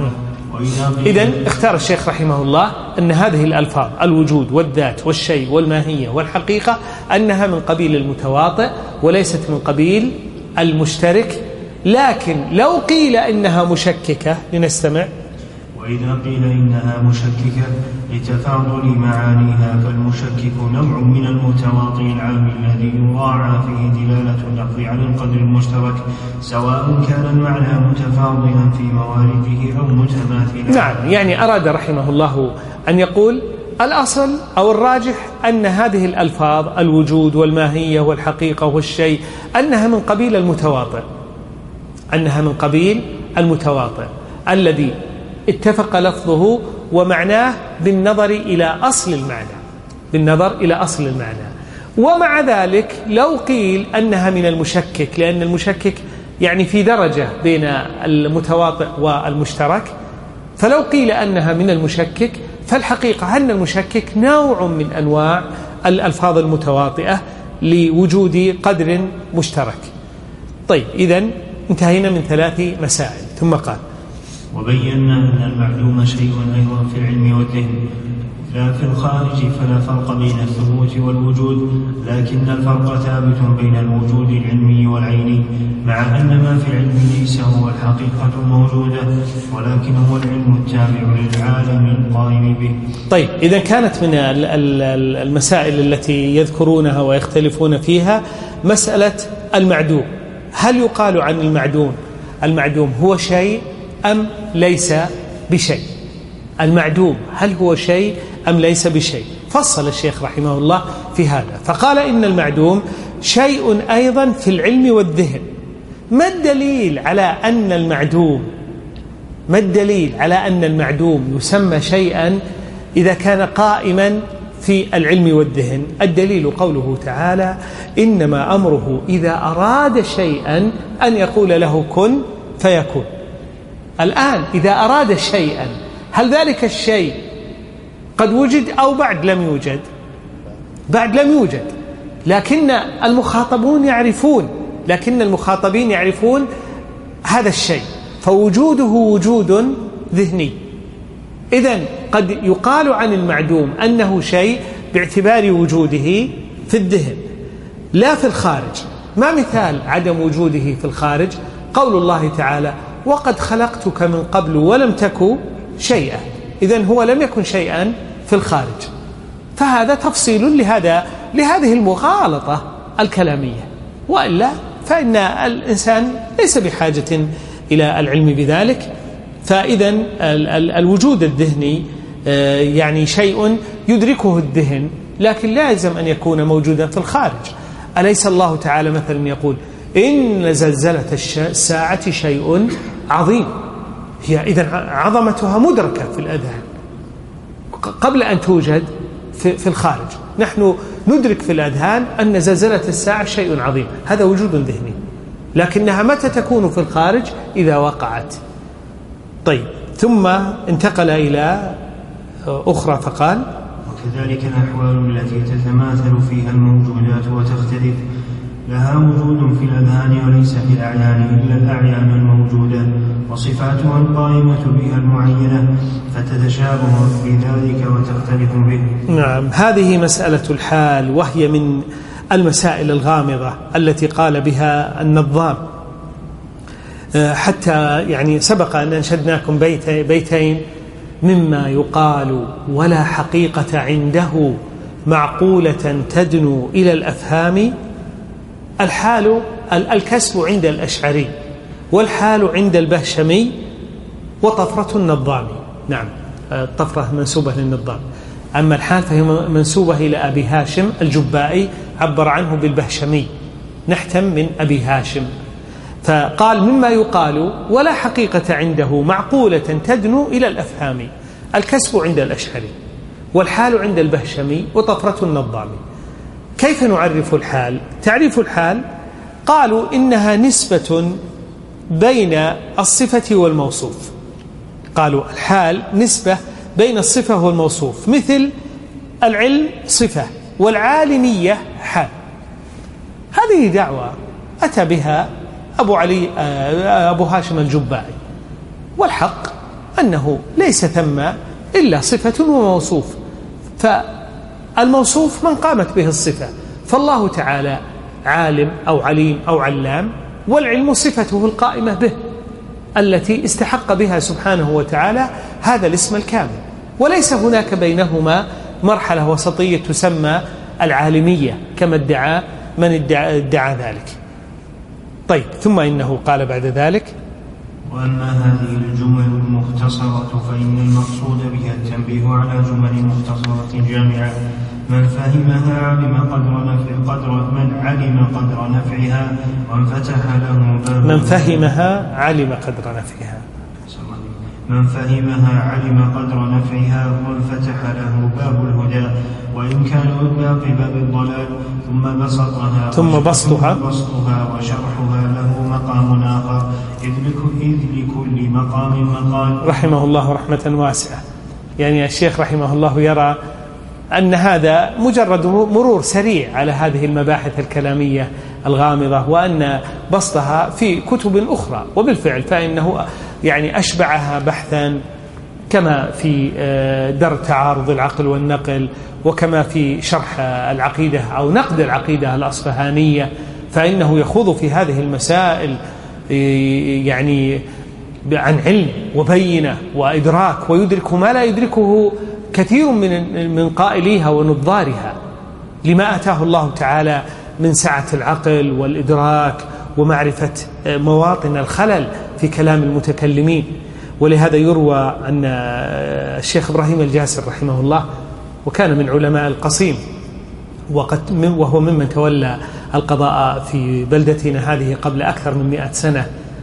إذن اختار الشيخ رحمه الله أن هذه الألفاظ الوجود والذات والشيء والماهية والحقيقة أنها من قبيل المتواطئ وليست من قبيل المشترك. لكن لو قيل إنها مشككة لنستمع. وإذا قيل إنها مشككة لتفاضل معانيها فالمشكك نوع من المتواطئ العام الذي يراعى فيه دلالة اللفظ على القدر المشترك سواء كان المعنى متفاضلا في موارده أو متماثلا. نعم، يعني أراد رحمه الله أن يقول الأصل أو الراجح أن هذه الألفاظ الوجود والماهية والحقيقة والشيء أنها من قبيل المتواطئ أنها من قبيل المتواطئ الذي اتفق لفظه ومعناه بالنظر إلى أصل المعنى بالنظر إلى أصل المعنى. ومع ذلك لو قيل أنها من المشكك، لأن المشكك يعني في درجة بين المتواطئ والمشترك، فلو قيل أنها من المشكك فالحقيقة أن المشكك نوع من أنواع الألفاظ المتواطئة لوجود قدر مشترك. طيب، إذن انتهينا من ثلاث مسائل. ثم قال: وبينا أن المعلوم شيء أيضا في العلم والذهن، لا في الخارج فلا فرق بين الثبوت والوجود، لكن الفرق ثابت بين الوجود العلمي والعيني، مع أن ما في العلم ليس هو الحقيقة الموجودة ولكن هو العلم التابع للعالم القائم به. طيب، إذا كانت من المسائل التي يذكرونها ويختلفون فيها مسألة المعدوم. هل يقال عن المعدوم المعدوم هو شيء أم ليس بشيء؟ المعدوم هل هو شيء أم ليس بشيء؟ فصل الشيخ رحمه الله في هذا فقال إن المعدوم شيء أيضا في العلم والذهن. ما الدليل على أن المعدوم ما الدليل على أن المعدوم يسمى شيئا إذا كان قائما في العلم والذهن؟ الدليل قوله تعالى: إنما أمره إذا أراد شيئا أن يقول له كن فيكون. الآن إذا أراد شيئا، هل ذلك الشيء قد وجد أو بعد لم يوجد؟ بعد لم يوجد، لكن المخاطبون يعرفون لكن المخاطبين يعرفون هذا الشيء، فوجوده وجود ذهني. إذن قد يقال عن المعدوم أنه شيء باعتبار وجوده في الذهن لا في الخارج. ما مثال عدم وجوده في الخارج؟ قول الله تعالى: وقد خلقتك من قبل ولم تك شيئا. إذن هو لم يكن شيئا في الخارج. فهذا تفصيل لهذا لهذه المغالطة الكلامية، وإلا فإن الإنسان ليس بحاجة إلى العلم بذلك. فإذن الوجود الذهني يعني شيء يدركه الذهن، لكن لا يلزم أن يكون موجودا في الخارج. أليس الله تعالى مثلا يقول: إن زلزلة الساعة شيء عظيم؟ هي إذن عظمتها مدركة في الأذهان قبل أن توجد في الخارج. نحن ندرك في الأذهان أن زلزلة الساعة شيء عظيم، هذا وجود ذهني، لكنها متى تكون في الخارج؟ إذا وقعت. طيب، ثم انتقل إلى أخرى فقال: وكذلك الأحوال التي تتماثل فيها الموجودات وتختلف لها وجود في الأذهان وليس في الأعيان إلا الأعيان الموجودة، وصفاتها القائمة بها المعينة، فتتشابه في ذلك وتختلف به. نعم، هذه مسألة الحال، وهي من المسائل الغامضة التي قال بها النظام. حتى يعني سبق أن أنشدناكم بيت بيتين: مما يقال ولا حقيقة عنده معقولة تدنو إلى الأفهام. الحال الكسب عند الأشعري، والحال عند البهشمي، وطفرة النظامي. نعم، الطفرة منسوبة للنظام، أما الحال فهي منسوبة إلى أبي هاشم الجبائي، عبر عنه بالبهشمي، نحتم من أبي هاشم. فقال: مما يقال ولا حقيقة عنده معقولة تدنو إلى الأفهام. الكسب عند الأشعري، والحال عند البهشمي، وطفرة النظامي. كيف نعرف الحال؟ تعريف الحال قالوا إنها نسبة بين الصفة والموصوف. قالوا الحال نسبة بين الصفة والموصوف، مثل العلم صفة والعالمية حال. هذه دعوة أتى بها أبو علي أبو هاشم الجبائي، والحق أنه ليس ثم إلا صفة وموصوف، فالموصوف من قامت به الصفة، فالله تعالى عالم أو عليم أو علام، والعلم صفته القائمة به التي استحق بها سبحانه وتعالى هذا الاسم الكامل، وليس هناك بينهما مرحلة وسطية تسمى العالمية كما ادعى من ادعى, ادعى ذلك. طيب، ثم إنه قال بعد ذلك: وأما هذه الجمل المختصرة فإن المقصود بها التنبيه على جمل مختصرة جامعة، من فهمها علم قدر نفع قدر من علم قدر نفعها وانفتح له باب من فهمها علم قدر نفعها من فهمها علم قدر نفعها وانفتح له باب الهدى، وإن كان إطلاق باب الضلال، ثم بسطها ثم بسطها بسطها وشرحها له مقام آخر، إذ لكل مقام مقال. رحمه الله رحمة واسعة. يعني الشيخ رحمه الله يرى أن هذا مجرد مرور سريع على هذه المباحث الكلامية الغامضة، وأن بسطها في كتب أخرى، وبالفعل فإنه يعني أشبعها بحثا، كما في درء تعارض العقل والنقل، وكما في شرح العقيدة أو نقد العقيدة الأصفهانية، فإنه يخوض في هذه المسائل يعني عن علم وبينة وإدراك، ويدرك ما لا يدركه كثير من من قائليها ونظارها، لما أتاه الله تعالى من سعة العقل والإدراك ومعرفة مواطن الخلل في كلام المتكلمين. ولهذا يروى أن الشيخ إبراهيم الجاسر رحمه الله، وكان من علماء القصيم، وقد وهو ممن تولى القضاء في بلدتنا هذه قبل أكثر من مئة سنة،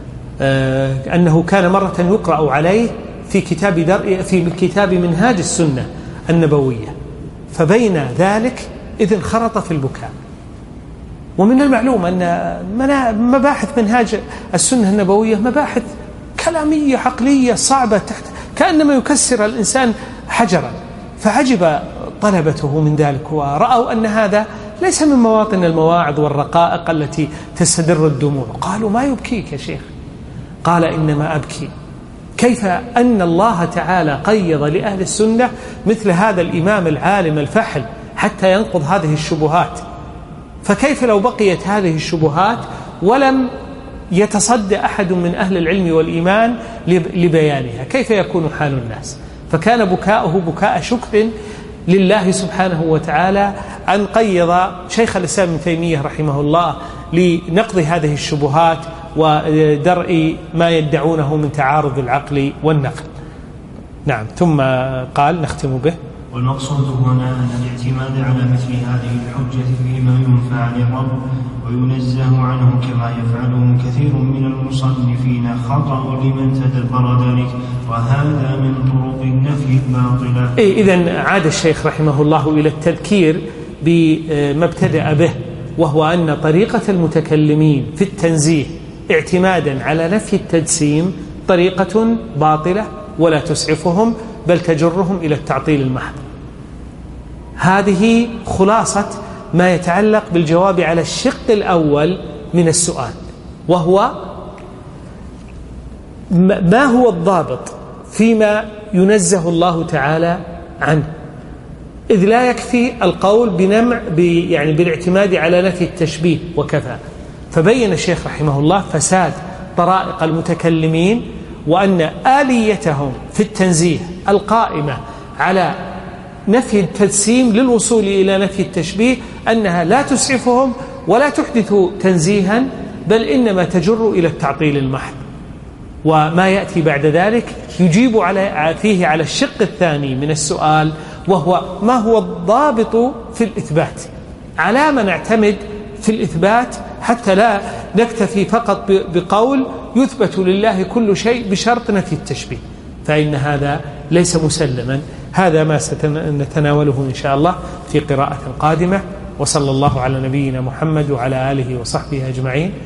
أنه كان مرة يقرأ عليه في كتاب در في كتاب منهاج السنة النبوية، فبين ذلك إذ انخرط في البكاء. ومن المعلوم أن مباحث منهاج السنة النبوية مباحث كلامية عقلية صعبة، تحت كأنما يكسر الإنسان حجرا، فعجب طلبته من ذلك، ورأوا أن هذا ليس من مواطن المواعظ والرقائق التي تستدر الدموع. قالوا: ما يبكيك يا شيخ؟ قال: إنما أبكي كيف أن الله تعالى قيض لأهل السنة مثل هذا الإمام العالم الفحل حتى ينقض هذه الشبهات، فكيف لو بقيت هذه الشبهات ولم يتصدى أحد من أهل العلم والإيمان لبيانها، كيف يكون حال الناس؟ فكان بكاؤه بكاء شكر لله سبحانه وتعالى أن قيض شيخ الإسلام ابن تيمية رحمه الله لنقض هذه الشبهات ودرء ما يدعونه من تعارض العقل والنقل. نعم. ثم قال: نختم به: والمقصود هنا أن الاعتماد على مثل هذه الحجة فيما ينفى عن الرب وينزه عنه كما يفعله كثير من المصنفين خطأ لمن تدبر ذلك، وهذا من طرق النفي الباطلة. إيه، إذن عاد الشيخ رحمه الله إلى التذكير بما ابتدأ به، وهو أن طريقة المتكلمين في التنزيه اعتمادا على نفي التجسيم طريقة باطلة ولا تسعفهم، بل تجرهم إلى التعطيل المحض. هذه خلاصة ما يتعلق بالجواب على الشق الأول من السؤال، وهو ما هو الضابط فيما ينزه الله تعالى عنه، إذ لا يكفي القول بنمع يعني بالاعتماد على نفي التشبيه وكفى. فبين الشيخ رحمه الله فساد طرائق المتكلمين، وأن آليتهم في التنزيه القائمة على نفي التجسيم للوصول إلى نفي التشبيه أنها لا تسعفهم ولا تحدث تنزيها، بل إنما تجر إلى التعطيل المحض. وما يأتي بعد ذلك يجيب على فيه على الشق الثاني من السؤال، وهو ما هو الضابط في الإثبات، على ما نعتمد في الإثبات حتى لا نكتفي فقط بقول يثبت لله كل شيء بشرط نفي التشبيه، فإن هذا ليس مسلما. هذا ما سنتناوله إن شاء الله في قراءة قادمة، وصلى الله على نبينا محمد وعلى آله وصحبه أجمعين.